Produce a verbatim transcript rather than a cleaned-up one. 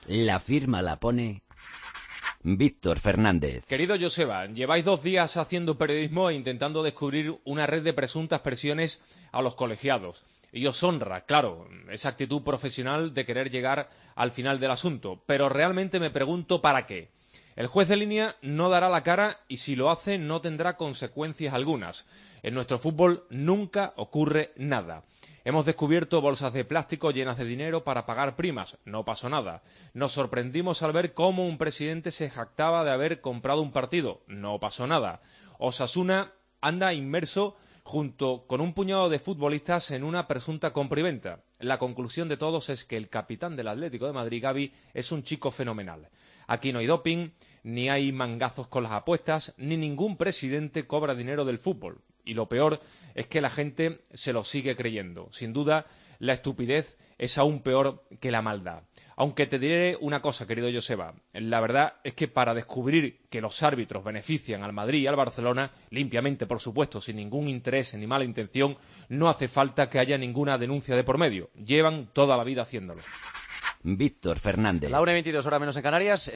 La firma la pone Víctor Fernández. Querido Joseba, lleváis dos días haciendo periodismo e intentando descubrir una red de presuntas presiones a los colegiados. Y os honra, claro, esa actitud profesional de querer llegar al final del asunto. Pero realmente me pregunto ¿para qué? El juez de línea no dará la cara y si lo hace no tendrá consecuencias algunas. En nuestro fútbol nunca ocurre nada. Hemos descubierto bolsas de plástico llenas de dinero para pagar primas. No pasó nada. Nos sorprendimos al ver cómo un presidente se jactaba de haber comprado un partido. No pasó nada. Osasuna anda inmerso junto con un puñado de futbolistas en una presunta compra y venta. La conclusión de todos es que el capitán del Atlético de Madrid, Gavi, es un chico fenomenal. Aquí no hay doping, ni hay mangazos con las apuestas, ni ningún presidente cobra dinero del fútbol. Y lo peor es que la gente se lo sigue creyendo. Sin duda, la estupidez es aún peor que la maldad. Aunque te diré una cosa, querido Joseba, la verdad es que para descubrir que los árbitros benefician al Madrid y al Barcelona, limpiamente por supuesto, sin ningún interés ni mala intención, no hace falta que haya ninguna denuncia de por medio. Llevan toda la vida haciéndolo. Víctor Fernández. La una y veintidós, hora menos en Canarias.